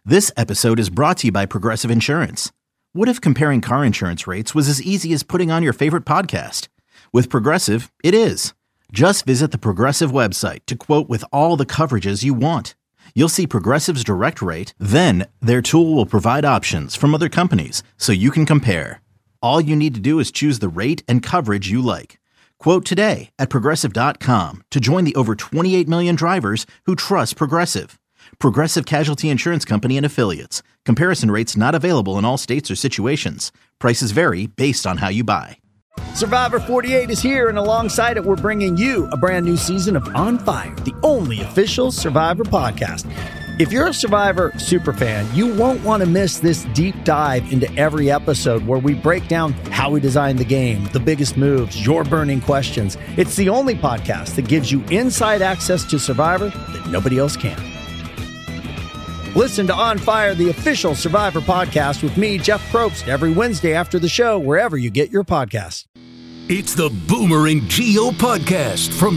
This episode is brought to you by Progressive Insurance. What if comparing car insurance rates was as easy as putting on your favorite podcast? With Progressive, it is. Just visit the Progressive website to quote with all the coverages you want. You'll see Progressive's direct rate, then their tool will provide options from other companies so you can compare. All you need to do is choose the rate and coverage you like. Quote today at Progressive.com to join the over 28 million drivers who trust Progressive. Progressive Casualty Insurance Company and Affiliates. Comparison rates not available in all states or situations. Prices vary based on how you buy. Survivor 48 is here, and alongside it, we're bringing you a brand new season of On Fire, the only official Survivor podcast. If you're a Survivor superfan, you won't want to miss this deep dive into every episode where we break down how we designed the game, the biggest moves, your burning questions. It's the only podcast that gives you inside access to Survivor that nobody else can. Listen to On Fire, the official Survivor podcast with me, Jeff Probst, every Wednesday after the show, wherever you get your podcasts. It's the Boomer and Geo podcast from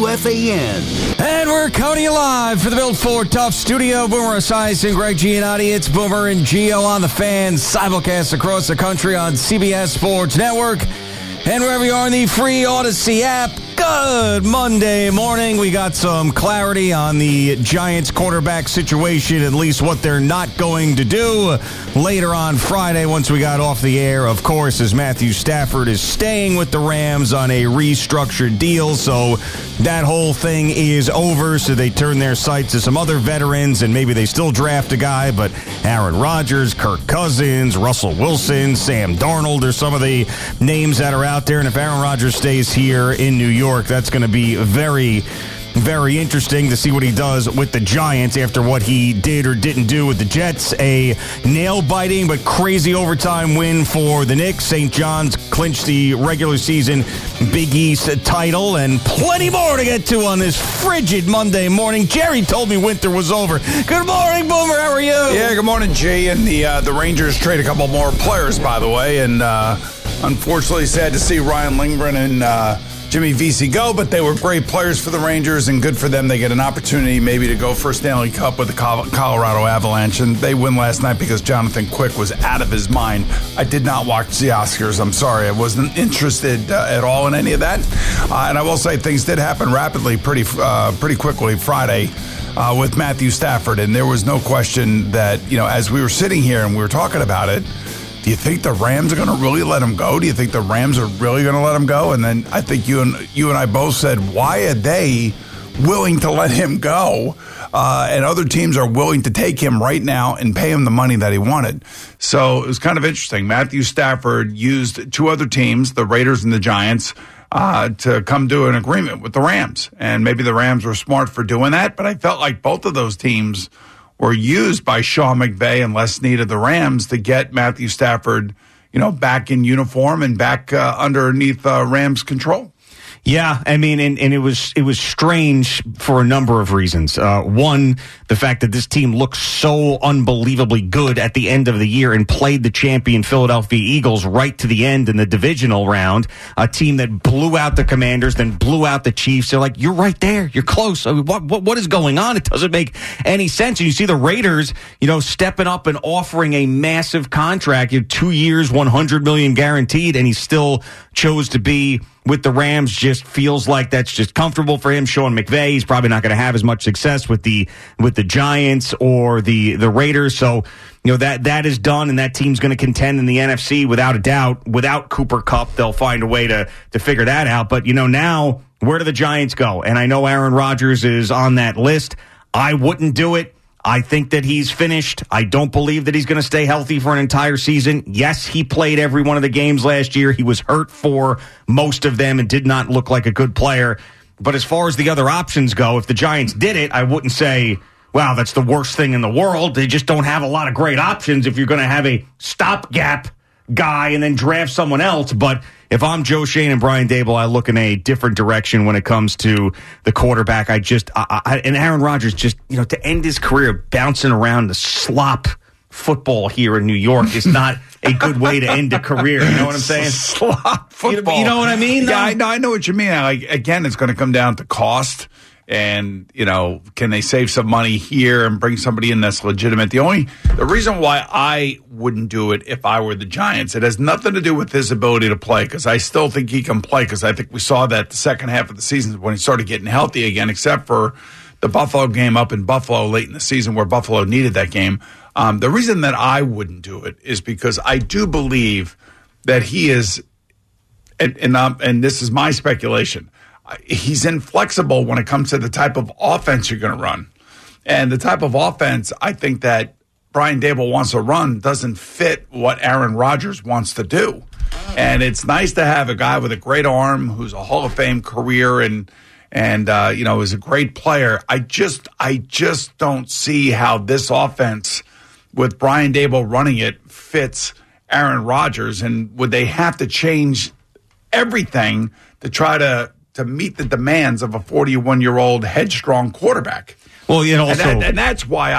WFAN. And we're coming you live for the Built Ford Tough studio. Boomer Esiason, Greg Giannotti. It's Boomer and Geo on the Fan, simulcast across the country on CBS Sports Network and wherever you are in the free Odyssey app. Good Monday morning. We got some clarity on the Giants quarterback situation, at least what they're not going to do later on Friday once we got off the air, of course, as Matthew Stafford is staying with the Rams on a restructured deal. So that whole thing is over. So they turn their sights to some other veterans, and maybe they still draft a guy, but Aaron Rodgers, Kirk Cousins, Russell Wilson, Sam Darnold are some of the names that are out there. And if Aaron Rodgers stays here in New York, that's going to be very, very interesting to see what he does with the Giants after what he did or didn't do with the Jets. A nail-biting but crazy overtime win for the Knicks. St. John's clinched the regular season Big East title, and plenty more to get to on this frigid Monday morning. Jerry told me winter was over. Good morning, Boomer. How are you? Yeah, good morning, G. And the Rangers trade a couple more players, by the way, and unfortunately sad to see Ryan Lindgren and Jimmy Vesey go, but they were great players for the Rangers, and good for them. They get an opportunity maybe to go for a Stanley Cup with the Colorado Avalanche, and they win last night because Jonathan Quick was out of his mind. I did not watch the Oscars. I'm sorry. I wasn't interested at all in any of that. And I will say things did happen rapidly, pretty quickly Friday with Matthew Stafford, and there was no question that, as we were sitting here and we were talking about it, do you think the Rams are going to really let him go? Do you think the Rams are really going to let him go? And then I think you and I both said, why are they willing to let him go? And other teams are willing to take him right now and pay him the money that he wanted. So it was kind of interesting. Matthew Stafford used two other teams, the Raiders and the Giants, to come to an agreement with the Rams. And maybe the Rams were smart for doing that, but I felt like both of those teams were used by Sean McVay and Les Snead of the Rams to get Matthew Stafford, back in uniform and back underneath Rams control. Yeah, I mean, and it was strange for a number of reasons. One, the fact that this team looked so unbelievably good at the end of the year and played the champion Philadelphia Eagles right to the end in the divisional round, a team that blew out the Commanders, then blew out the Chiefs. They're like, you're right there. You're close. I mean, what is going on? It doesn't make any sense. And you see the Raiders, stepping up and offering a massive contract, 2 years, $100 million guaranteed, and he still chose to be with the Rams. Just feels like that's just comfortable for him. Sean McVay, he's probably not going to have as much success with the Giants or the Raiders. So, that is done, and that team's going to contend in the NFC without a doubt. Without Cooper Kupp, they'll find a way to figure that out. But, now, where do the Giants go? And I know Aaron Rodgers is on that list. I wouldn't do it. I think that he's finished. I don't believe that he's going to stay healthy for an entire season. Yes, he played every one of the games last year. He was hurt for most of them and did not look like a good player. But as far as the other options go, if the Giants did it, I wouldn't say, wow, that's the worst thing in the world. They just don't have a lot of great options if you're going to have a stopgap guy and then draft someone else. But if I'm Joe Schoen and Brian Daboll, I look in a different direction when it comes to the quarterback. And Aaron Rodgers just, to end his career bouncing around the slop football here in New York is not a good way to end a career. You know what I'm saying? Slop football. You know what I mean? Yeah, I know what you mean. Like, again, it's going to come down to cost. And, can they save some money here and bring somebody in that's legitimate? The reason why I wouldn't do it if I were the Giants, it has nothing to do with his ability to play, because I still think he can play, because I think we saw that the second half of the season when he started getting healthy again, except for the Buffalo game up in Buffalo late in the season where Buffalo needed that game. The reason that I wouldn't do it is because I do believe that he is, and this is my speculation, he's inflexible when it comes to the type of offense you're going to run. And the type of offense I think that Brian Daboll wants to run doesn't fit what Aaron Rodgers wants to do. And it's nice to have a guy with a great arm who's a Hall of Fame career and is a great player. I just don't see how this offense with Brian Daboll running it fits Aaron Rodgers. And would they have to change everything to try to meet the demands of a 41-year-old headstrong quarterback? Well, and that's why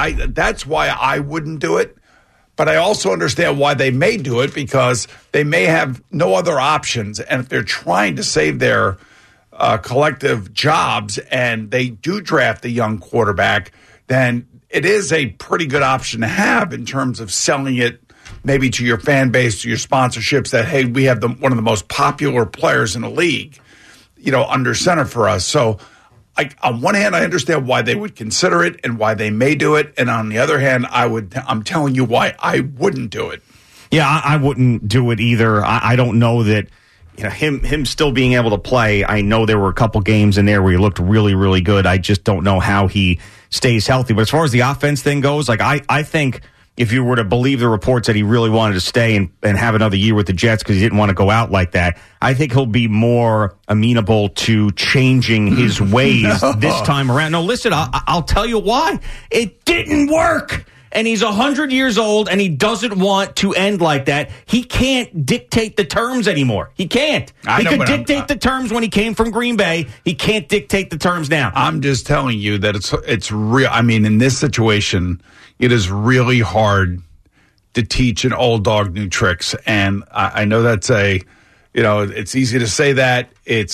I wouldn't do it. But I also understand why they may do it, because they may have no other options. And if they're trying to save their collective jobs and they do draft a young quarterback, then it is a pretty good option to have in terms of selling it maybe to your fan base, to your sponsorships, that, hey, we have one of the most popular players in the league, under center for us. So on one hand, I understand why they would consider it and why they may do it. And on the other hand, I'm telling you why I wouldn't do it. Yeah, I wouldn't do it either. I don't know that, him still being able to play. I know there were a couple games in there where he looked really, really good. I just don't know how he stays healthy. But as far as the offense thing goes, I think if you were to believe the reports that he really wanted to stay and have another year with the Jets because he didn't want to go out like that, I think he'll be more amenable to changing his ways this time around. No, listen, I'll tell you why. It didn't work. And he's 100 years old, and he doesn't want to end like that. He can't dictate the terms anymore. He can't. He could dictate the terms when he came from Green Bay. He can't dictate the terms now. I'm just telling you that it's real. I mean, in this situation, it is really hard to teach an old dog new tricks. And I know that's it's easy to say that.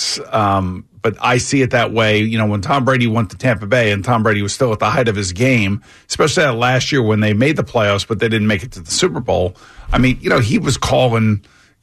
But I see it that way. When Tom Brady went to Tampa Bay and Tom Brady was still at the height of his game, especially that last year when they made the playoffs, but they didn't make it to the Super Bowl. I mean, he was calling,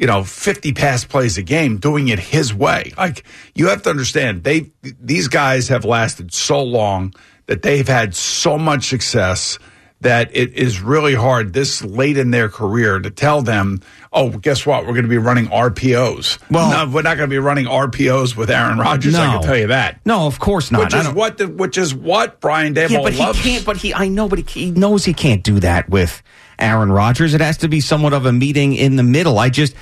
50 pass plays a game, doing it his way. Like, you have to understand, these guys have lasted so long that they've had so much success that it is really hard this late in their career to tell them, oh, guess what? We're going to be running RPOs. Well, no, we're not going to be running RPOs with Aaron Rodgers. I can tell you that. No, of course not. Which is what Brian Daboll loves. He can't. But he knows he can't do that with Aaron Rodgers. It has to be somewhat of a meeting in the middle.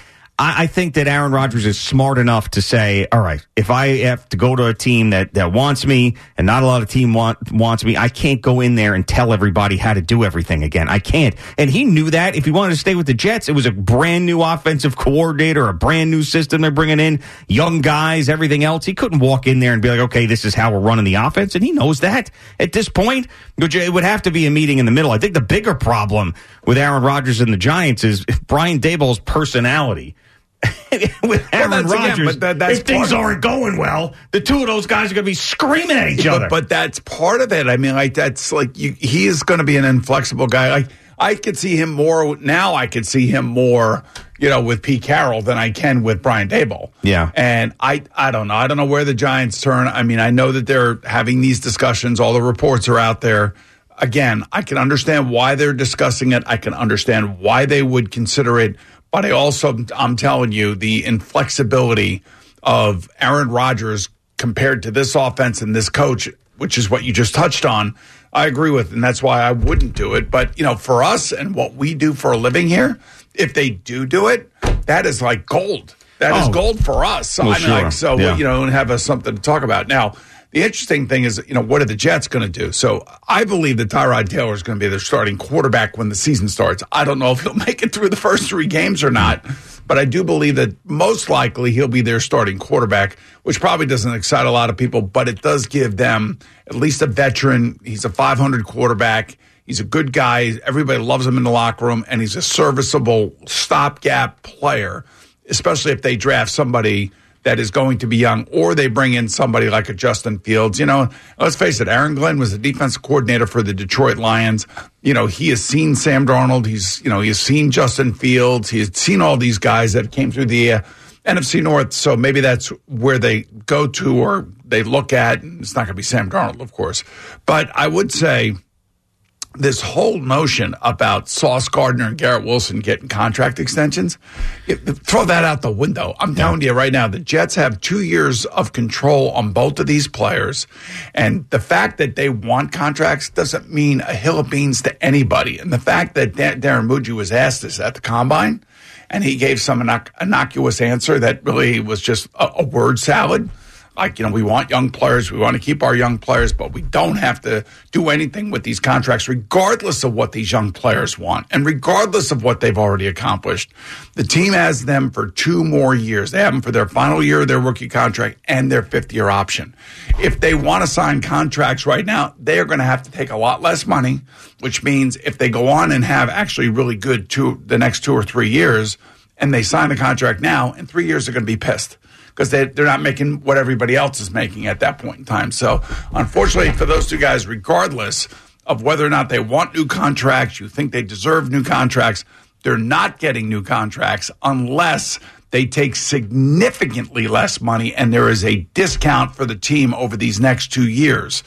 I think that Aaron Rodgers is smart enough to say, all right, if I have to go to a team that wants me and not a lot of team wants me, I can't go in there and tell everybody how to do everything again. I can't. And he knew that. If he wanted to stay with the Jets, it was a brand new offensive coordinator, a brand new system they're bringing in, young guys, everything else. He couldn't walk in there and be like, okay, this is how we're running the offense. And he knows that at this point. It would have to be a meeting in the middle. I think the bigger problem with Aaron Rodgers and the Giants is Brian Daboll's personality. With Aaron Rodgers, if things aren't going well, the two of those guys are going to be screaming at each other. But that's part of it. I mean, that's he is going to be an inflexible guy. I could see him more now. I could see him more, with Pete Carroll than I can with Brian Daboll. Yeah, and I don't know. I don't know where the Giants turn. I mean, I know that they're having these discussions. All the reports are out there. Again, I can understand why they're discussing it. I can understand why they would consider it. But I'm telling you, the inflexibility of Aaron Rodgers compared to this offense and this coach, which is what you just touched on, I agree with. And that's why I wouldn't do it. But, for us and what we do for a living here, if they do it, that is like gold. That is gold for us. Well, and have something to talk about. Now, the interesting thing is, what are the Jets going to do? So I believe that Tyrod Taylor is going to be their starting quarterback when the season starts. I don't know if he'll make it through the first 3 games or not, but I do believe that most likely he'll be their starting quarterback, which probably doesn't excite a lot of people, but it does give them at least a veteran. He's a 500 quarterback. He's a good guy. Everybody loves him in the locker room, and he's a serviceable stopgap player, especially if they draft somebody that is going to be young, or they bring in somebody like a Justin Fields. You know, let's face it, Aaron Glenn was the defensive coordinator for the Detroit Lions. You know, he has seen Sam Darnold. He's seen Justin Fields. He's seen all these guys that came through the NFC North. So maybe that's where they go to or they look at. And it's not going to be Sam Darnold, of course. But I would say this whole notion about Sauce Gardner and Garrett Wilson getting contract extensions, throw that out the window. I'm telling you right now, the Jets have 2 years of control on both of these players. And the fact that they want contracts doesn't mean a hill of beans to anybody. And the fact that Darren Muji was asked this at the Combine, and he gave some innocuous answer that really was just a word salad. Like, you know, we want young players. We want to keep our young players, but we don't have to do anything with these contracts, regardless of what these young players want and regardless of what they've already accomplished. The team has them for 2 more years. They have them for their final year of their rookie contract and their 5th-year option. If they want to sign contracts right now, they are going to have to take a lot less money, which means if they go on and have actually really good the next 2 or 3 years and they sign the contract now, in 3 years they're going to be pissed, because they're not making what everybody else is making at that point in time. So, unfortunately, for those 2 guys, regardless of whether or not they want new contracts, you think they deserve new contracts, they're not getting new contracts unless they take significantly less money and there is a discount for the team over these next 2 years,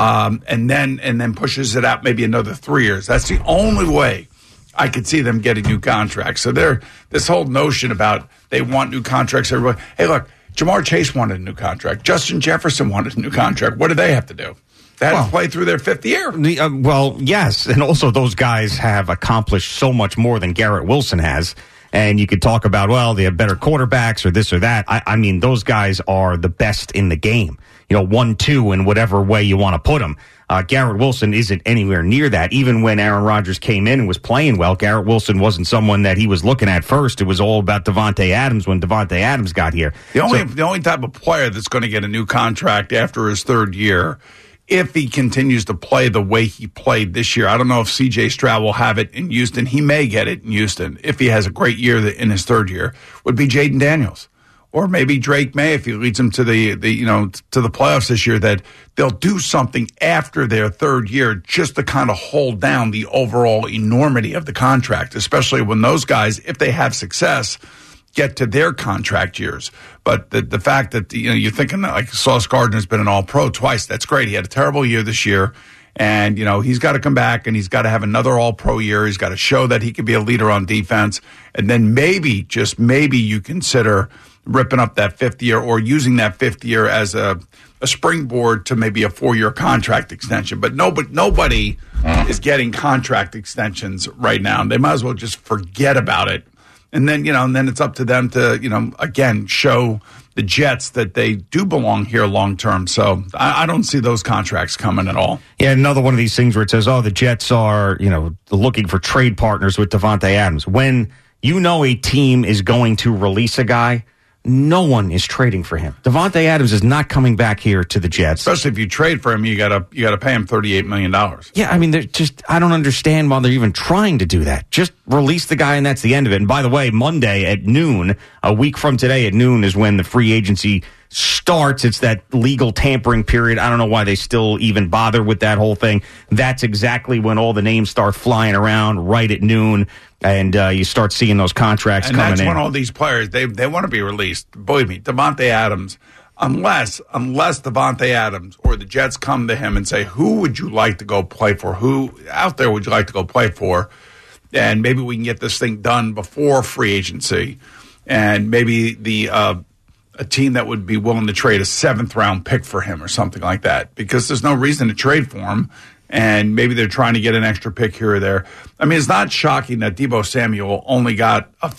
and then pushes it out maybe another 3 years. That's the only way I could see them getting new contracts. So this whole notion about they want new contracts, everybody, hey, look, Jamar Chase wanted a new contract. Justin Jefferson wanted a new contract. What do they have to do? They had to play through their 5th year. Well, yes. And also those guys have accomplished so much more than Garrett Wilson has. And you could talk about, well, they have better quarterbacks or this or that. I mean, those guys are the best in the game. You know, 1-2 in whatever way you want to put them. Garrett Wilson isn't anywhere near that. Even when Aaron Rodgers came in and was playing well, Garrett Wilson wasn't someone that he was looking at first. It was all about Davante Adams when Davante Adams got here. The only type of player that's going to get a new contract after his 3rd year, if he continues to play the way he played this year, I don't know if C.J. Stroud will have it in Houston. He may get it in Houston if he has a great year in his 3rd year, would be Jaden Daniels. Or maybe Drake May, if he leads them to the playoffs this year, that they'll do something after their 3rd year just to kind of hold down the overall enormity of the contract, especially when those guys, if they have success, get to their contract years. But the fact that, you're thinking that, like, Sauce Gardner's been an All-Pro twice. That's great. He had a terrible year this year. And, he's got to come back and he's got to have another All-Pro year. He's got to show that he can be a leader on defense. And then maybe, just maybe, you consider ripping up that 5th year or using that 5th year as a springboard to maybe a 4-year contract extension. But nobody is getting contract extensions right now. They might as well just forget about it. And then, and then it's up to them to, again, show the Jets that they do belong here long term. So I don't see those contracts coming at all. Yeah, another one of these things where it says, the Jets are, looking for trade partners with Davante Adams. When a team is going to release a guy, no one is trading for him. Davante Adams is not coming back here to the Jets. Especially if you trade for him, you gotta pay him $38 million. Yeah, I mean, I don't understand why they're even trying to do that. Just release the guy and that's the end of it. And by the way, Monday at noon, a week from today at noon, is when the free agency starts. It's that legal tampering period. I don't know why they still even bother with that whole thing. That's exactly when all the names start flying around, right at noon. And you start seeing those contracts coming in. And that's when all these players, they want to be released. Believe me, Davante Adams, unless Davante Adams or the Jets come to him and say, who would you like to go play for? Who out there would you like to go play for? And maybe we can get this thing done before free agency. And maybe a team that would be willing to trade a 7th-round pick for him or something like that. Because there's no reason to trade for him. And maybe they're trying to get an extra pick here or there. I mean, it's not shocking that Deebo Samuel only got a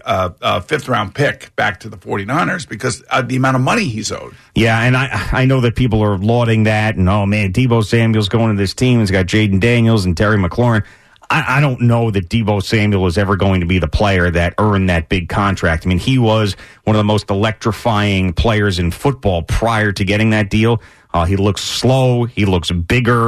5th-round pick back to the 49ers because of the amount of money he's owed. Yeah, and I know that people are lauding that. And, oh, man, Deebo Samuel's going to this team. He's got Jaden Daniels and Terry McLaurin. I don't know that Deebo Samuel is ever going to be the player that earned that big contract. I mean, he was one of the most electrifying players in football prior to getting that deal. He looks slow. He looks bigger.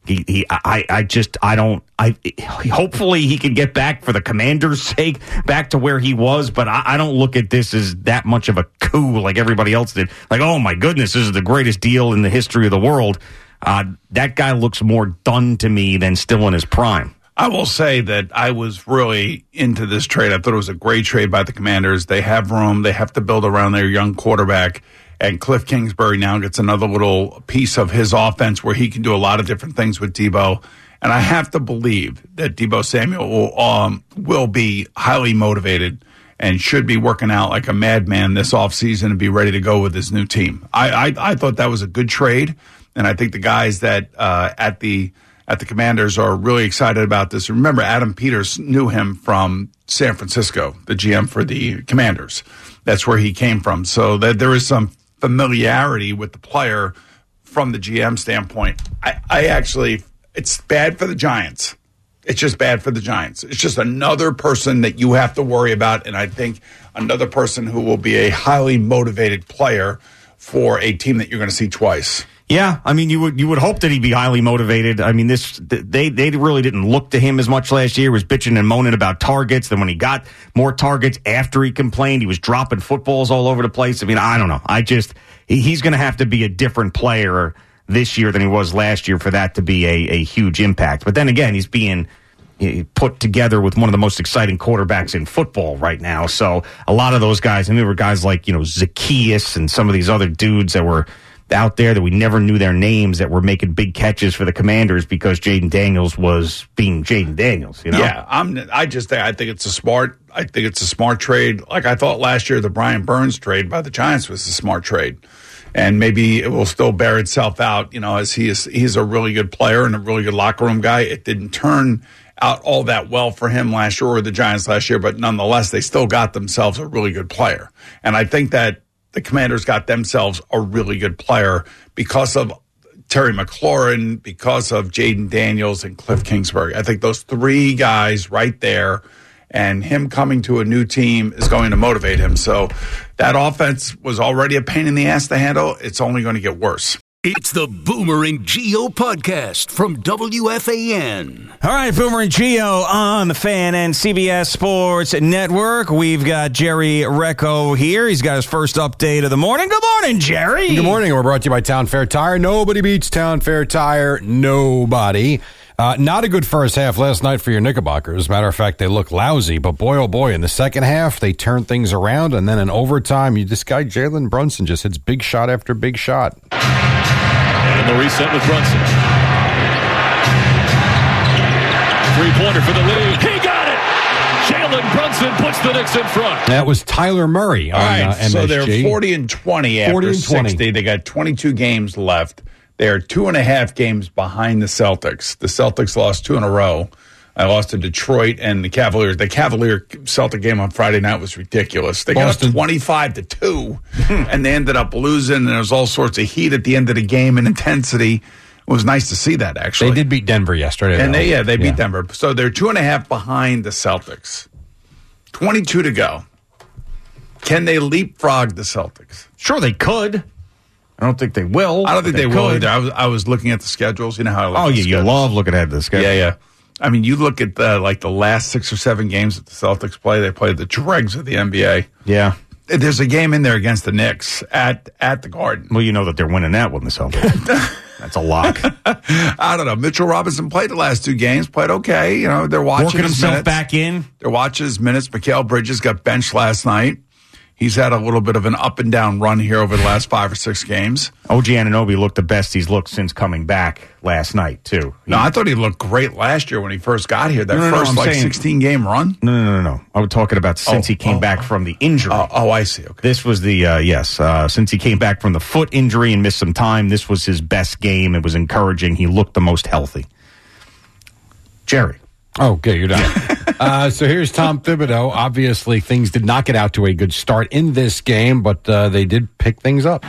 Hopefully he can get back for the Commanders' sake, back to where he was, but I don't look at this as that much of a coup like everybody else did. Like, oh my goodness, this is the greatest deal in the history of the world. That guy looks more done to me than still in his prime. I will say that I was really into this trade. I thought it was a great trade by the Commanders. They have room. They have to build around their young quarterback. And Cliff Kingsbury now gets another little piece of his offense where he can do a lot of different things with Deebo. And I have to believe that Deebo Samuel will be highly motivated and should be working out like a madman this offseason and be ready to go with his new team. I thought that was a good trade, and I think the guys that at the Commanders are really excited about this. Remember, Adam Peters knew him from San Francisco, the GM for the Commanders. That's where he came from. So that there is some familiarity with the player from the GM standpoint. I actually, it's bad for the Giants. It's just bad for the Giants. It's just another person that you have to worry about, and I think another person who will be a highly motivated player for a team that you're going to see twice. Yeah, I mean, you would hope that he'd be highly motivated. I mean, they really didn't look to him as much last year. He was bitching and moaning about targets. Then when he got more targets after he complained, he was dropping footballs all over the place. I mean, I don't know. He's going to have to be a different player this year than he was last year for that to be a huge impact. But then again, he's being put together with one of the most exciting quarterbacks in football right now. So a lot of those guys, and there were guys like, Zacchaeus and some of these other dudes that were out there that we never knew their names that were making big catches for the Commanders because Jaden Daniels was being Jaden Daniels. Yeah, I think it's a smart trade. Like I thought last year, the Brian Burns trade by the Giants was a smart trade, and maybe it will still bear itself out. As he's a really good player and a really good locker room guy. It didn't turn out all that well for him last year or the Giants last year, but nonetheless, they still got themselves a really good player, and I think that the Commanders got themselves a really good player because of Terry McLaurin, because of Jaden Daniels and Cliff Kingsbury. I think those three guys right there, and him coming to a new team is going to motivate him. So that offense was already a pain in the ass to handle. It's only going to get worse. It's the Boomer and Gio podcast from WFAN. All right, Boomer and Gio on the Fan and CBS Sports Network. We've got Jerry Recco here. He's got his first update of the morning. Good morning, Jerry. Good morning. We're brought to you by Town Fair Tire. Nobody beats Town Fair Tire. Nobody. Not a good first half last night for your Knickerbockers. Matter of fact, they look lousy, but boy, oh boy, in the second half, they turned things around, and then in overtime, this guy, Jalen Brunson, just hits big shot after big shot. And the reset with Brunson. Three-pointer for the lead. He got it! Jalen Brunson puts the Knicks in front. That was Tyler Murray on MSG. So they're 40-20 after 60. They got 22 games left. They are 2.5 games behind the Celtics. The Celtics lost 2 in a row. I lost to Detroit and the Cavaliers. The Cavalier-Celtic game on Friday night was ridiculous. They got up 25-2, and they ended up losing, and there was all sorts of heat at the end of the game and intensity. It was nice to see that, actually. They did beat Denver yesterday. And they beat Denver. So they're 2.5 behind the Celtics. 22 to go. Can they leapfrog the Celtics? Sure they could. I don't think they will. I don't think they will either. I was looking at the schedules. You know how I look at the schedules. You love looking at the schedule. Yeah. I mean, you look at the last 6 or 7 games that the Celtics play. They play the dregs of the NBA. Yeah. There's a game in there against the Knicks at the Garden. Well, you know that they're winning that one, the Celtics. That's a lock. I don't know. Mitchell Robinson played the last 2 games. Played okay. They're watching working himself minutes. Back in. They're watching his minutes. Mikal Bridges got benched last night. He's had a little bit of an up and down run here over the last 5 or 6 games. OG Anunoby looked the best he's looked since coming back last night, too. No, I thought he looked great last year when he first got here. That first 16-game run? No. I was talking about since he came back from the injury. I see. Okay. This was the, since he came back from the foot injury and missed some time, this was his best game. It was encouraging. He looked the most healthy. Jerry. Okay, you're done. So here's Tom Thibodeau. Obviously, things did not get out to a good start in this game, but they did pick things up.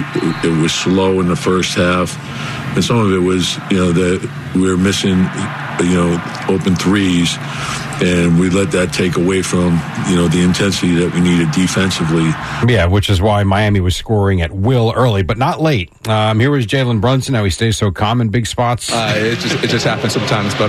It was slow in the first half, and some of it was, that we were missing open threes, and we let that take away from, the intensity that we needed defensively. Yeah, which is why Miami was scoring at will early, but not late. Here was Jalen Brunson, how he stays so calm in big spots. It just happens sometimes, but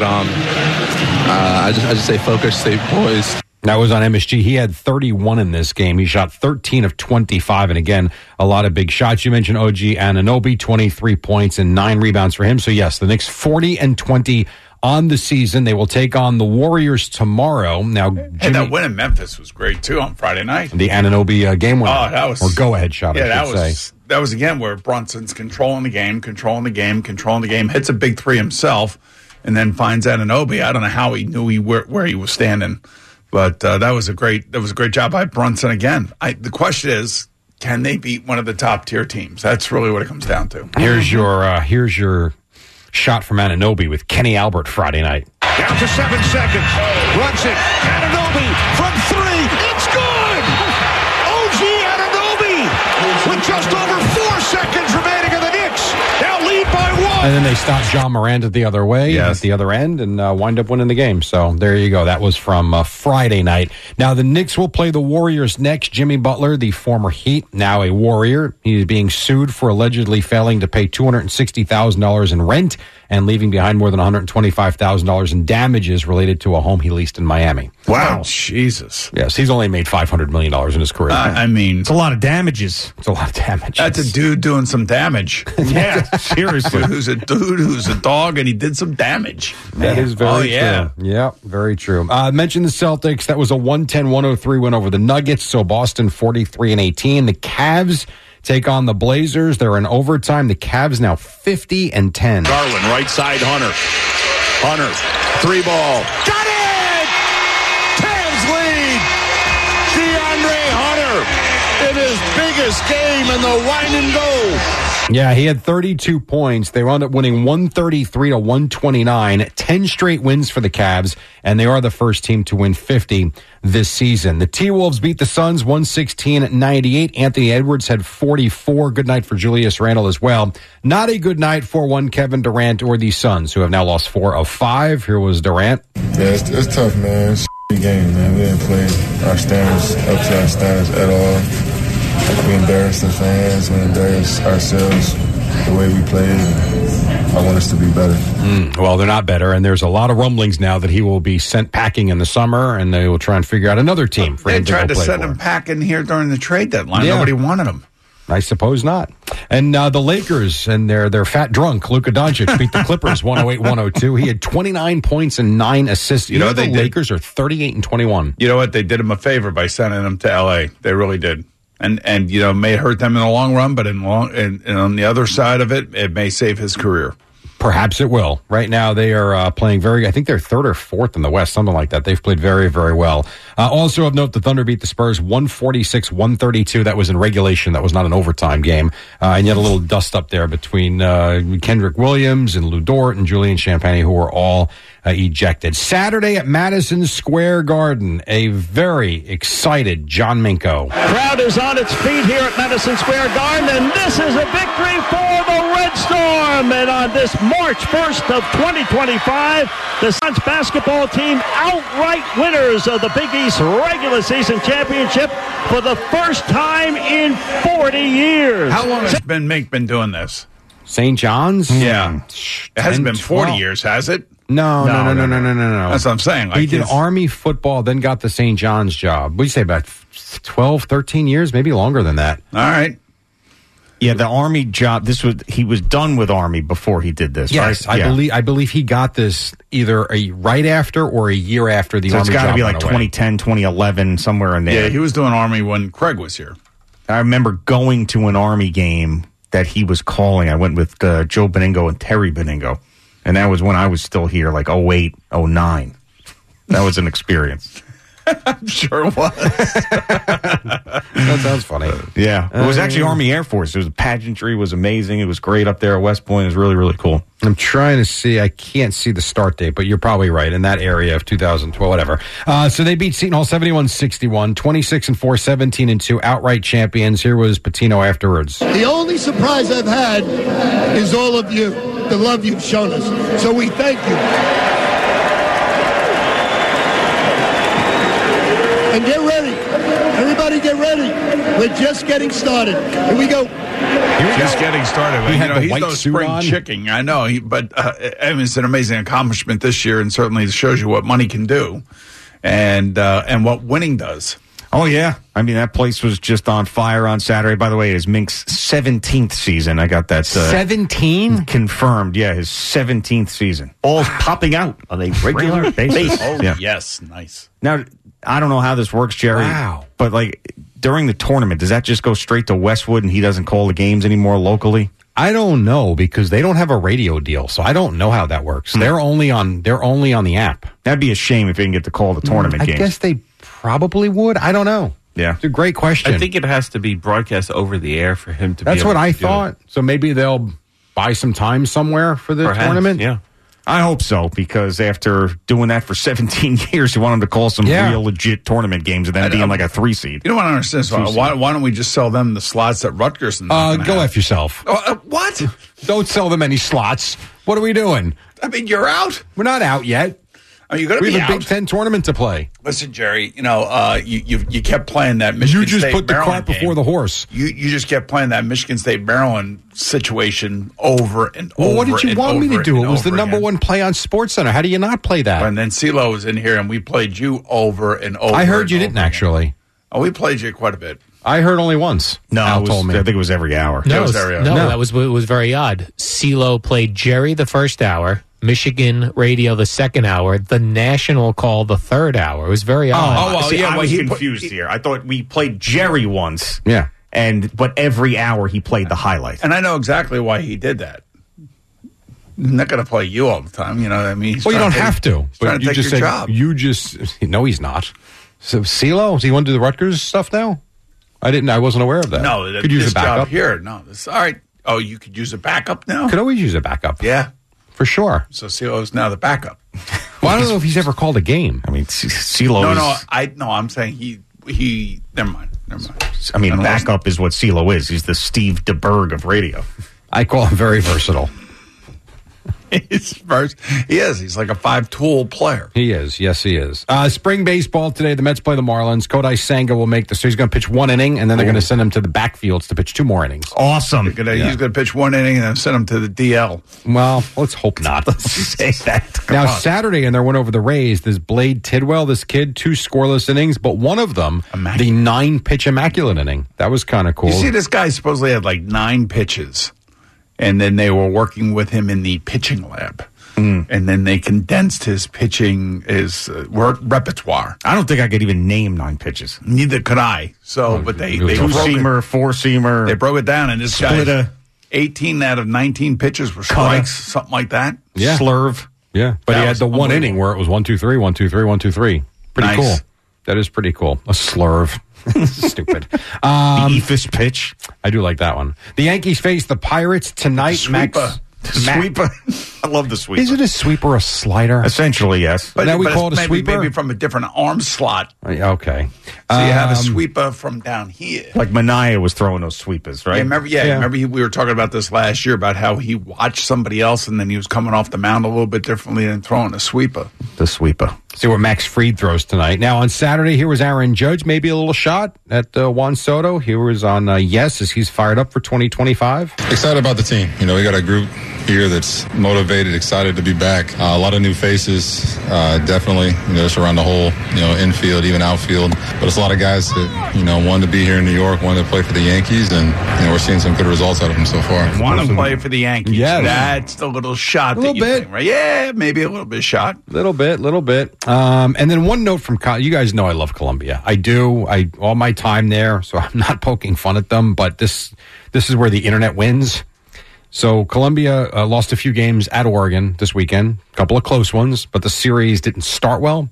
I just stay focused, stay poised. That was on MSG. He had 31 in this game. He shot 13 of 25, and again, a lot of big shots. You mentioned OG Anunoby, 23 points and 9 rebounds for him. So yes, the Knicks 40-20 on the season. They will take on the Warriors tomorrow. Now, Jimmy, that win in Memphis was great too on Friday night. The Anunoby game winner. Oh, that was, or go-ahead shot, I should say. That was again where Brunson's controlling the game, hits a big three himself, and then finds Anunoby. I don't know how he knew where he was standing. But that was a great job by Brunson again. The question is, can they beat one of the top tier teams? That's really what it comes down to. Here's your shot from Anunoby with Kenny Albert Friday night. Down to 7 seconds. Brunson, Anunoby from 3. It's good. OG Anunoby with just over 4 seconds remaining in the Knicks. Now lead by 1. And then they stopped John Morant the other way at the other end and wind up winning the game. So there you go. That was from Friday night. Now the Knicks will play the Warriors next. Jimmy Butler, the former Heat, now a Warrior. He is being sued for allegedly failing to pay $260,000 in rent and leaving behind more than $125,000 in damages related to a home he leased in Miami. Wow. Jesus. Yes, he's only made $500 million in his career. It's a lot of damages. It's a lot of damage. That's a dude doing some damage. Yeah, seriously. Who's a dude who's a dog, and he did some damage. That is very true. Yeah, very true. Mentioned the Celtics. That was a 110-103 win over the Nuggets. So Boston 43-18. The Cavs take on the Blazers. They're in overtime. The Cavs now 50-10. Garland, right side, Hunter. Hunter, 3-ball. Got it! Cavs lead! DeAndre Hunter in his biggest game in the wine and gold. Yeah, he had 32 points. They wound up winning 133-129. 10 straight wins for the Cavs, and they are the first team to win 50 this season. The T-Wolves beat the Suns 116-98. Anthony Edwards had 44. Good night for Julius Randle as well. Not a good night for one Kevin Durant or the Suns, who have now lost 4 of 5. Here was Durant. Yeah, it's tough, man. It's a game, man. We didn't play our standards up to our standards at all. We embarrassed the fans, we embarrassed ourselves, the way we played. I want us to be better. Well, they're not better, and there's a lot of rumblings now that he will be sent packing in the summer, and they will try and figure out another team for him to go play for. They tried to send him packing here during the trade deadline. Yeah. Nobody wanted him. I suppose not. And the Lakers and their fat drunk, Luka Doncic, beat the Clippers 108-102. He had 29 points and 9 assists. You know the Lakers are 38-21. You know what? They did him a favor by sending him to L.A. They really did. And may hurt them in the long run, but and on the other side of it, it may save his career. Perhaps it will. Right now, they are playing I think they're 3rd or 4th in the West, something like that. They've played very, very well. Also of note, the Thunder beat the Spurs 146-132. That was in regulation. That was not an overtime game. And yet a little dust up there between Kendrick Williams and Lou Dort and Julian Champagnie, who were all ejected. Saturday at Madison Square Garden, a very excited John Minko. Crowd is on its feet here at Madison Square Garden, and this is a victory for the Red Storm. And on this March 1st of 2025, the Suns basketball team outright winners of the Big East regular season championship for the first time in 40 years. How long has Mink been doing this? St. John's? Yeah. It hasn't been 40 years, has it? No. That's what I'm saying. He did Army football, then got the St. John's job. What do you say, about 12, 13 years? Maybe longer than that. All right. Yeah, the Army job. He was done with Army before he did this. Yes, right? I believe he got this either right after or a year after the Army job. So it's got to be like away. 2010, 2011, somewhere in there. Yeah, he was doing Army when Craig was here. I remember going to an Army game that he was calling. I went with Joe Beningo and Terry Beningo, and that was when I was still here, like 08, 09. That was an experience. I'm sure it was. That sounds funny. Yeah. It was actually Army Air Force. It was pageantry was amazing. It was great up there at West Point. It was really, really cool. I'm trying to see. I can't see the start date, but you're probably right. In that area of 2012, whatever. So they beat Seton Hall 71-61, 26-4, 17-2, outright champions. Here was Pitino afterwards. The only surprise I've had is all of you, the love you've shown us. So we thank you. And get ready. Everybody get ready. We're just getting started. Here we go. Just getting started. He had the he's white no suit spring on. chicken. I know, but it's an amazing accomplishment this year, and certainly it shows you what money can do, and what winning does. Oh, yeah. I mean, that place was just on fire on Saturday. By the way, it is Mink's 17th season. I got that. 17? Confirmed, yeah, his 17th season. All popping out on a regular basis. Oh, yeah. yes. Nice. Now, I don't know how this works, Jerry. Wow. But, like, during the tournament, does that just go straight to Westwood and he doesn't call the games anymore locally? I don't know because they don't have a radio deal, so I don't know how that works. They're only on the app. That'd be a shame if they didn't get to call the tournament games. I guess they probably would. I don't know. Yeah. It's a great question. I think it has to be broadcast over the air for him to be That's able what to I do thought. it. So maybe they'll buy some time somewhere for the Perhaps, tournament. Yeah. I hope so, because after doing that for 17 years, you want them to call some real legit tournament games and then being like a 3 seed. You know what I understand? So why don't we just sell them the slots at Rutgers? And Go F yourself. What? Don't sell them any slots. What are we doing? I mean, you're out. We're not out yet. Are you going to We be have a out? Big Ten tournament to play. Listen, Jerry, you kept playing that Michigan You just State put the Maryland cart before the horse. You just kept playing that Michigan State Maryland situation over and over. Well, what did you want me to do? It was the number again. one play on SportsCenter. How do you not play that? And then CeeLo was in here, and we played you over and over. I heard you and didn't over actually. again. Oh, we played you quite a bit. I heard only once. No, Al it was, told me. I think it was every hour. No, was every hour. no, that was very odd. CeeLo played Jerry the first hour, Michigan radio the second hour, the national call the third hour. It was very odd. I was confused here. I thought we played Jerry once. Yeah. But every hour he played the highlight. And I know exactly why he did that. He's not going to play you all the time, you know what I mean? Well, you don't have to. He's trying to you take just your said job. you just. No, he's not. So CeeLo, does he want to do the Rutgers stuff now? I wasn't aware of that. No, could use this a backup job here. No, this all right. Oh, you could use a backup now? Could always use a backup. Yeah. For sure. So CeeLo's now the backup. Well, I don't know if he's ever called a game. I mean, CeeLo I'm saying he never mind. I mean, backup is what CeeLo is. He's the Steve DeBerg of radio. I call him very versatile. He is. He's like a 5-tool player. He is. Yes, he is. Spring baseball today. The Mets play the Marlins. Kodai Senga will make so he's going to pitch 1 inning, and then they're going to send him to the backfields to pitch 2 more innings. Awesome. He's going to pitch 1 inning and then send him to the DL. Well, let's hope not. Let's say that. Now, Saturday, in their win over the Rays, there's Blade Tidwell, this kid, 2 scoreless innings, but one of them, the 9-pitch immaculate inning. That was kind of cool. You see, this guy supposedly had like 9 pitches, and then they were working with him in the pitching lab. And then they condensed his pitching, his repertoire. I don't think I could even name 9 pitches. Neither could I. So, but they broke it. 2-seamer, 4-seamer. They broke it down, and this guy, 18 out of 19 pitches were strikes, something like that. Yeah. Slurve. Yeah, but That he had was the 1 inning where it was 1-2-3, 1-2-3, 1-2-3. Pretty Nice. cool. That is pretty cool. A slurve. Stupid. The Ephus pitch. I do like that one. The Yankees face the Pirates tonight. Max. Sweeper. I love the sweeper. Is it a sweeper or a slider? Essentially, yes. But now we but call it a maybe, sweeper? Maybe from a different arm slot. Okay. So you have a sweeper from down here. Like Mania was throwing those sweepers, right? Yeah, remember we were talking about this last year about how he watched somebody else and then he was coming off the mound a little bit differently and throwing a sweeper. The sweeper. See what Max Fried throws tonight. Now, on Saturday, here was Aaron Judge, maybe a little shot at Juan Soto. He was on Yes as he's fired up for 2025. Excited about the team. You know, we got a group here that's motivated, excited to be back. A lot of new faces, definitely, just around the whole, infield, even outfield. But it's a lot of guys that, wanted to be here in New York, wanted to play for the Yankees, and we're seeing some good results out of them so far. Want to play for the Yankees. Yeah. That's the little shot A little that you bit. think, right? Yeah, maybe a little bit shot. Little bit. And then one note from you guys know I love Columbia. I do. All my time there, so I'm not poking fun at them, but this is where the internet wins. So Columbia lost a few games at Oregon this weekend, a couple of close ones, but the series didn't start well.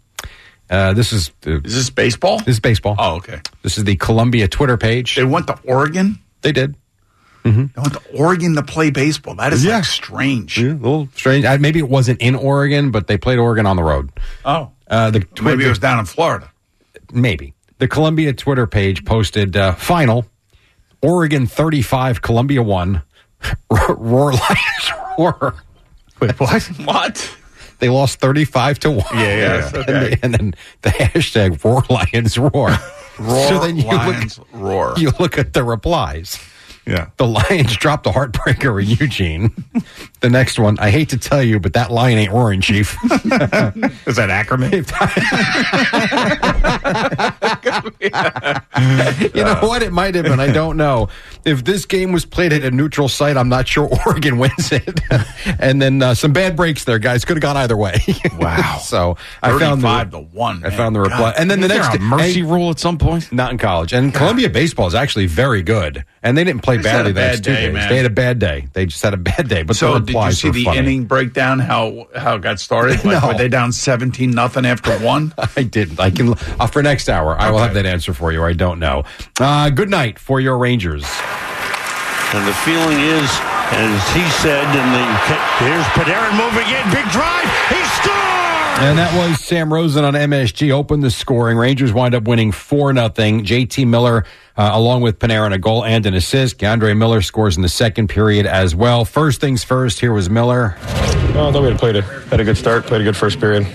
Is this baseball? This is baseball. Oh, okay. This is the Columbia Twitter page. They went to Oregon? They did. They went to Oregon to play baseball. That is like strange. Yeah, a little strange. Maybe it wasn't in Oregon, but they played Oregon on the road. Oh. Maybe it was down in Florida. Maybe. The Columbia Twitter page posted final, Oregon 35, Columbia 1. Roar Lions roar. Wait, what? What? They lost 35-1. Yeah. Okay. And then the hashtag Roar Lions Roar. Roar So then Lions Roar. You look at the replies. Yeah. The Lions dropped a heartbreaker in Eugene. The next one, I hate to tell you, but that lion ain't roaring, Chief. Is that Ackerman? You know what? It might have been. I don't know. If this game was played at a neutral site, I'm not sure Oregon wins it. And then some bad breaks there, guys. Could have gone either way. Wow. So I found 35-1. I found the reply. And then the next mercy rule at some point? Not in college. And Columbia baseball is actually very good. And they didn't play badly the next 2 days. Man. They had a bad day. They just had a bad day. But So the did you replies see were the funny. inning breakdown? How it got started? Like, No. were they down 17-0 after one? I didn't. I can for next hour. I will have that answer for you. I don't know. Good night for your Rangers. And the feeling is, as he said, here's Panarin moving in, big drive, he scores! And that was Sam Rosen on MSG. Opened the scoring. Rangers wind up winning 4-0. JT Miller, along with Panarin, a goal and an assist. Keandre Miller scores in the second period as well. First things first, here was Miller. I thought we had a good start, played a good first period.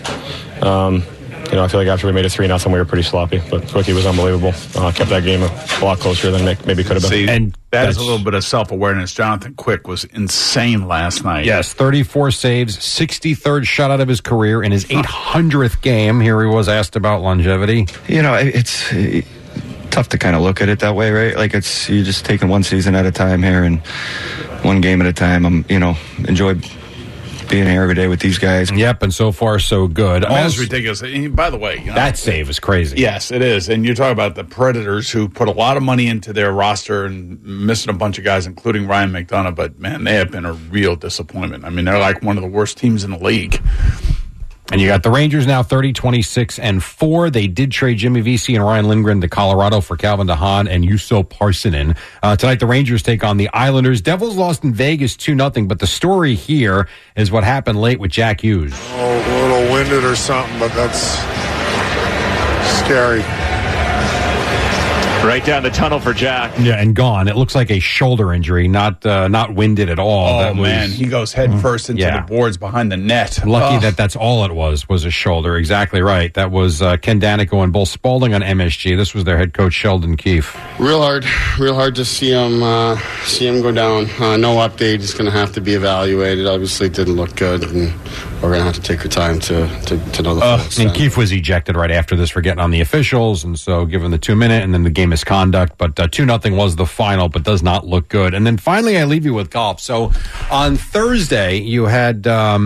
I feel like after we made it 3-0, we were pretty sloppy. But Quickie was unbelievable. Kept that game a lot closer than maybe could have been. See, And that is a little bit of self-awareness. Jonathan Quick was insane last night. Yes, 34 saves, 63rd shutout of his career in his 800th game. Here he was asked about longevity. It's tough to kind of look at it that way, right? Like you're just taking one season at a time here and one game at a time. Enjoy being here every day with these guys. Yep, and so far so good. That's ridiculous. And by the way, that save is crazy. Yes, it is. And you talk about the Predators who put a lot of money into their roster and missing a bunch of guys, including Ryan McDonough. But, man, they have been a real disappointment. I mean, they're like one of the worst teams in the league. And you got the Rangers now 30-26-4. They did trade Jimmy Vesey and Ryan Lindgren to Colorado for Calvin DeHaan and Juuso Parssinen. Tonight, the Rangers take on the Islanders. Devils lost in Vegas 2-0, but the story here is what happened late with Jack Hughes. A little winded or something, but that's scary. Right down the tunnel for Jack. Yeah, and gone. It looks like a shoulder injury, not winded at all. Oh, man. He goes head first into the boards behind the net. Lucky that's all it was a shoulder. Exactly right. That was Ken Danico and Bull Spaulding on MSG. This was their head coach, Sheldon Keefe. Real hard to see him go down. No update. It's going to have to be evaluated. Obviously, it didn't look good, and we're going to have to take our time to know the full extent. And Keefe was ejected right after this for getting on the officials, and so given the 2-minute and then the game misconduct. But 2-0 was the final, but does not look good. And then finally, I leave you with golf. So on Thursday, you had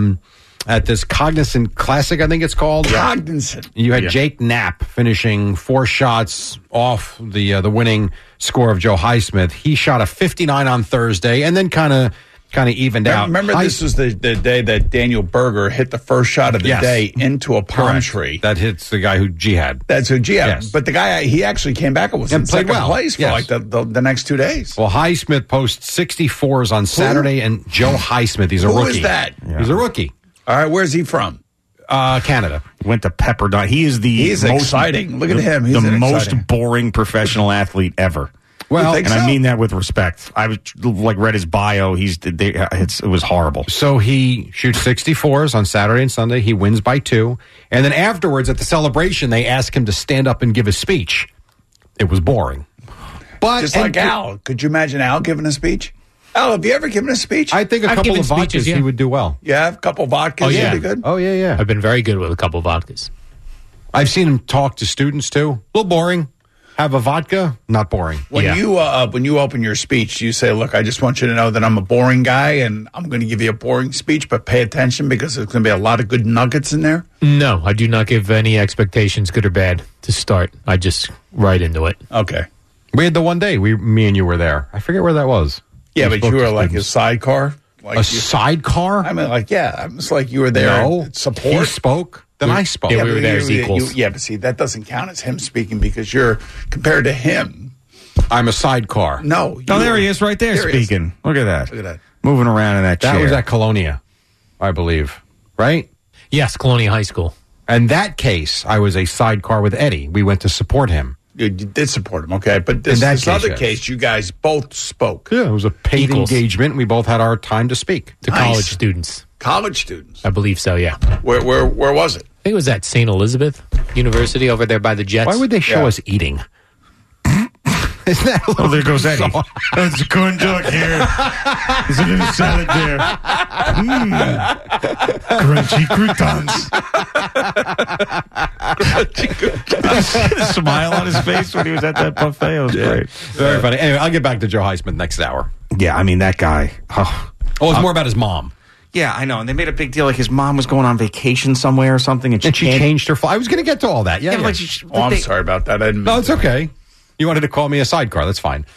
at this Cognizant Classic, I think it's called. Cognizant. You had Jake Knapp finishing 4 shots off the winning score of Joe Highsmith. He shot a 59 on Thursday, and then kind of evened out. Remember, this was the day that Daniel Berger hit the first shot of the day into a palm tree. That hits the guy who jihad. That's who jihad. Yes. But the guy, he actually came back and was in second place for like the next 2 days. Well, Highsmith posts 64s on Saturday, and Joe Highsmith, he's a rookie. Who is that? Yeah. He's a rookie. All right, where's he from? Canada. Went to Pepperdine. He's most exciting. Look at him. He's the most exciting. boring professional athlete ever. Well, and I mean that with respect. I was read his bio. It was horrible. So he shoots 64s on Saturday and Sunday. He wins by 2. And then afterwards at the celebration, they ask him to stand up and give a speech. It was boring. But just like Al. Could you imagine Al giving a speech? Al, have you ever given a speech? I think a couple of vodkas he would do well. Yeah, a couple of vodkas would be good. Oh, yeah. I've been very good with a couple of vodkas. I've seen him talk to students, too. A little boring. Have a vodka, not boring. When you open your speech, you say, look, I just want you to know that I'm a boring guy, and I'm going to give you a boring speech, but pay attention because there's going to be a lot of good nuggets in there. No, I do not give any expectations, good or bad, to start. I just right into it. Okay. We had the one day, me and you were there. I forget where that was. Yeah, but you were like his sidecar. Like sidecar? I mean, it's like you were there. No, support. He spoke. Then I spoke. Yeah, we were there as equals. But see, that doesn't count as him speaking because you're compared to him. I'm a sidecar. No. There he is right there speaking. Look at that. Look at that. Moving around in that chair. That was at Colonia, I believe. Right? Yes, Colonia High School. In that case, I was a sidecar with Eddie. We went to support him. You did support him, okay? But this other case, you guys both spoke. Yeah, it was a paid engagement. We both had our time to speak. To college students. college students. I believe so, yeah. Where was it? I think it was at St. Elizabeth University over there by the Jets. Why would they show us eating? Isn't that a little there goes Eddie. There's a corn dog here. There's a little salad there. Crunchy croutons. The smile on his face when he was at that buffet. It was great. Very funny. Anyway, I'll get back to Joe Heisman next hour. Yeah, I mean, that guy. Oh, it's more about his mom. Yeah, I know. And they made a big deal like his mom was going on vacation somewhere or something. And she changed her flight. I was going to get to all that. Yeah. Like I'm sorry about that. I didn't No, it's okay. You wanted to call me a sidecar. That's fine.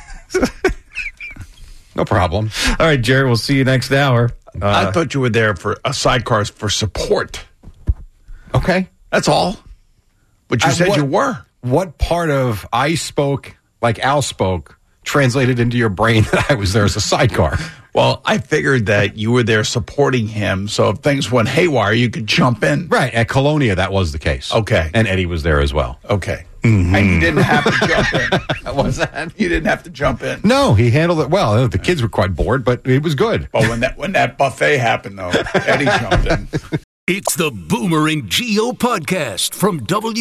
No problem. All right, Jerry, we'll see you next hour. I thought you were there for a sidecar for support. Okay. That's all. But you said you were. What part of I spoke like Al spoke translated into your brain that I was there as a sidecar? Well, I figured that you were there supporting him, so if things went haywire, you could jump in. Right. At Colonia, that was the case. Okay. And Eddie was there as well. Okay. Mm-hmm. And you didn't have to jump in. What's that? You didn't have to jump in. No, he handled it well. The kids were quite bored, but it was good. But when that buffet happened, though, Eddie jumped in. It's the Boomer and Gio podcast from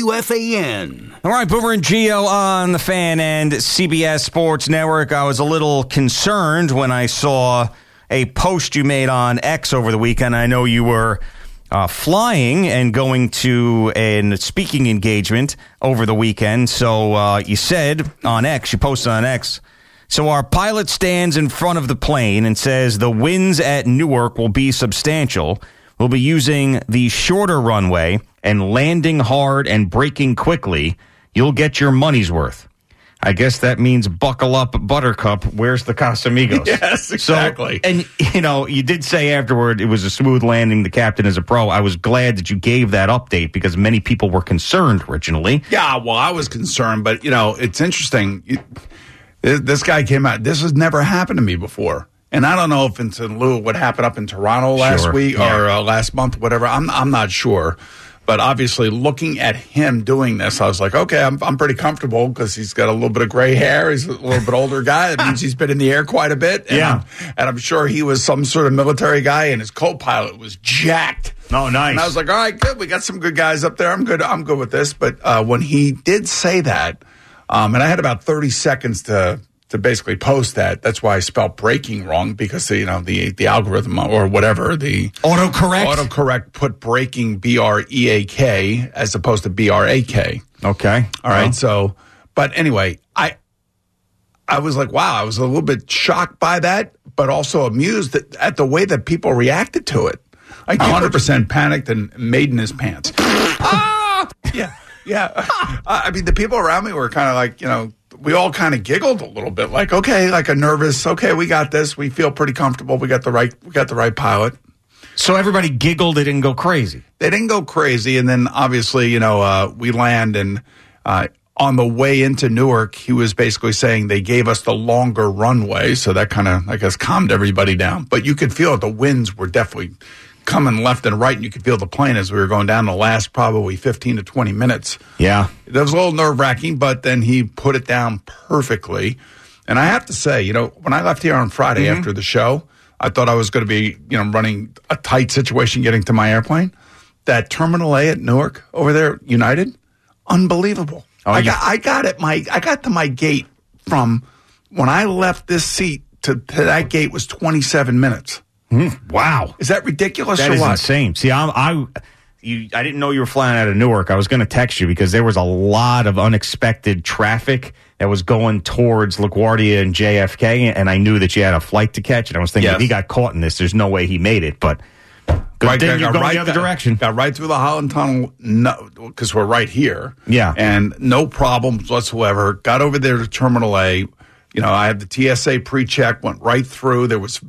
WFAN. All right, Boomer and Gio on the Fan and CBS Sports Network. I was a little concerned when I saw a post you made on X over the weekend. I know you were flying and going to a speaking engagement over the weekend. So you said on X, you posted on X, so our pilot stands in front of the plane and says the winds at Newark will be substantial. We'll be using the shorter runway and landing hard and braking quickly. You'll get your money's worth. I guess that means buckle up, Buttercup. Where's the Casamigos? Yes, exactly. So, and, you did say afterward it was a smooth landing. The captain is a pro. I was glad that you gave that update because many people were concerned originally. Yeah, well, I was concerned, but, it's interesting. This guy came out. This has never happened to me before. And I don't know if it's in lieu of what happened up in Toronto last week or last month, whatever. I'm not sure. But obviously, looking at him doing this, I was like, okay, I'm pretty comfortable because he's got a little bit of gray hair. He's a little bit older guy. That means he's been in the air quite a bit. And I'm sure he was some sort of military guy, and his co-pilot was jacked. Oh, nice. And I was like, all right, good. We got some good guys up there. I'm good with this. But when he did say that, and I had about 30 seconds to basically post that. That's why I spelled braking wrong because, the algorithm or whatever, the autocorrect put braking B-R-E-A-K as opposed to B-R-A-K. Okay. All right. So, but anyway, I was like, wow, I was a little bit shocked by that, but also amused at the way that people reacted to it. Like 100% panicked and made in his pants. Yeah. I mean, the people around me were kind of like, we all kind of giggled a little bit, like, okay, like a nervous, okay, we got this. We feel pretty comfortable. We got the right pilot. So everybody giggled. They didn't go crazy. They didn't go crazy. And then obviously, we land and on the way into Newark, he was basically saying they gave us the longer runway. So that kind of, I guess, calmed everybody down. But you could feel it. The winds were definitely coming left and right, and you could feel the plane as we were going down the last probably 15 to 20 minutes. Yeah. It was a little nerve-wracking, but then he put it down perfectly. And I have to say, when I left here on Friday after the show, I thought I was going to be, running a tight situation getting to my airplane. That Terminal A at Newark over there, United, unbelievable. Oh, I got to my gate from when I left this seat to that gate was 27 minutes. Wow. Is that ridiculous or what? That is insane. See, I didn't know you were flying out of Newark. I was going to text you because there was a lot of unexpected traffic that was going towards LaGuardia and JFK, and I knew that you had a flight to catch, and I was thinking, if he got caught in this, there's no way he made it, but good thing you're going the other direction. Got right through the Holland Tunnel because we're right here. Yeah. And no problems whatsoever. Got over there to Terminal A. I had the TSA pre-check, went right through. There was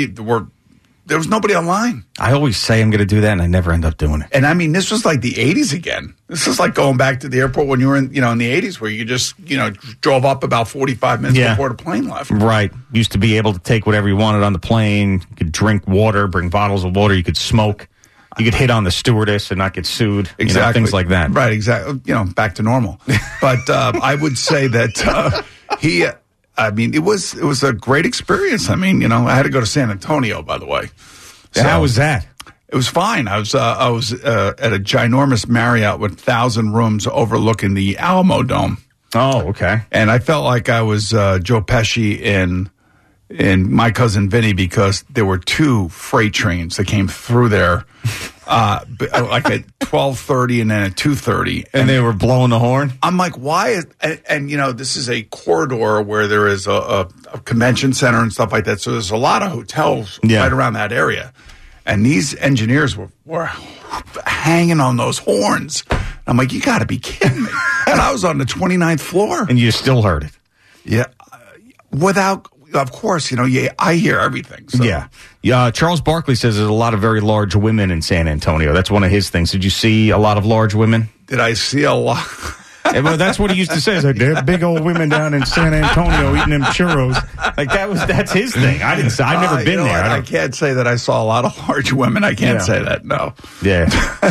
nobody online. I always say I'm going to do that, and I never end up doing it. And I mean, this was like the 80s again. This is like going back to the airport when you were in the 80s where you just, drove up about 45 minutes before the plane left. Right. Used to be able to take whatever you wanted on the plane. You could drink water, bring bottles of water. You could smoke. You could hit on the stewardess and not get sued. Exactly. Things like that. Right, exactly. Back to normal. But I would say that it was a great experience. I mean, I had to go to San Antonio, by the way. How was that? It was fine. I was at a ginormous Marriott with 1,000 rooms overlooking the Alamo Dome. Oh, okay. And I felt like I was Joe Pesci in My Cousin Vinny, because there were 2 freight trains that came through there, like at 12:30 and then at 2:30, and they were blowing the horn. I'm like, why? And this is a corridor where there is a convention center and stuff like that. So there's a lot of hotels right around that area, and these engineers were hanging on those horns. I'm like, you got to be kidding me! And I was on the 29th floor, and you still heard it. Yeah, without. Of course, I hear everything. So. Yeah. Charles Barkley says there's a lot of very large women in San Antonio. That's one of his things. Did you see a lot of large women? Did I see a lot? Well, that's what he used to say. Like, there are big old women down in San Antonio eating them churros. Like that's his thing. I've never been there. I can't say that I saw a lot of large women. I can't say that. No. Yeah.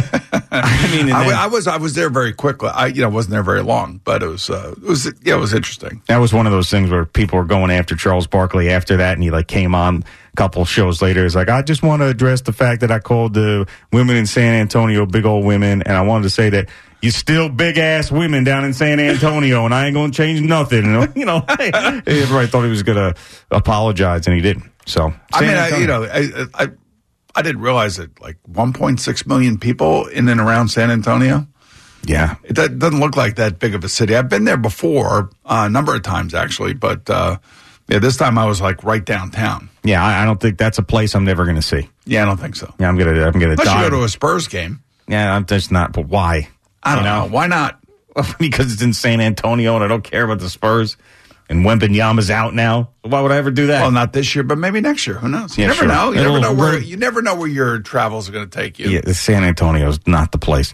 I was there very quickly. I wasn't there very long, but it was interesting. That was one of those things where people were going after Charles Barkley after that, and he came on a couple shows later. He's like, I just want to address the fact that I called the women in San Antonio big old women, and I wanted to say that you still big ass women down in San Antonio, and I ain't gonna change nothing. Everybody thought he was gonna apologize, and he didn't. So I didn't realize that 1.6 million people in and around San Antonio. Yeah, it doesn't look like that big of a city. I've been there before a number of times actually, but this time I was right downtown. Yeah, I don't think that's a place I'm never gonna see. Yeah, I don't think so. Yeah, I'm gonna Unless die. you go to a Spurs game. Yeah, I'm just not. But why? I don't know. Why not? Because it's in San Antonio and I don't care about the Spurs. And Wembanyama's out now. Why would I ever do that? Well, not this year, but maybe next year. Who knows? You never know. You never know where your travels are going to take you. Yeah, San Antonio's not the place.